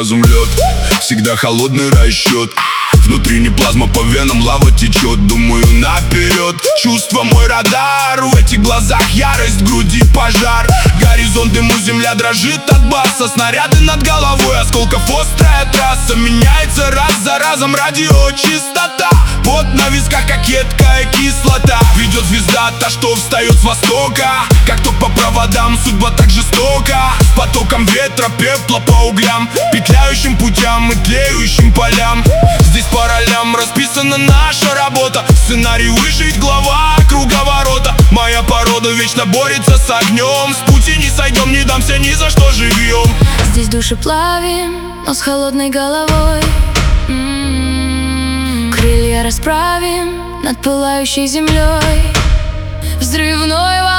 разум лед. Всегда холодный расчет. Внутри не плазма, по венам лава течет. Думаю наперед, чувство мой радар. В этих глазах ярость, в груди пожар. Горизонт дыму, земля дрожит от баса. Снаряды над головой, осколков острая трасса. Меняется раз за разом радиочистота. Пот на висках, как едкая кислота. Ведет звезда, та, что встает с востока. Как ток по проводам, судьба так жестока. С потоком ветра, пепла по углям, петляющим путям и тлеющим полям. Здесь по ролям расписана наша работа. Сценарий выжить, глава круговорота. Моя порода вечно борется с огнем. С пути не сойдем, не дамся ни за что живьем. Здесь души плавим, но с холодной головой. Крылья расправим над пылающей землей. Взрывной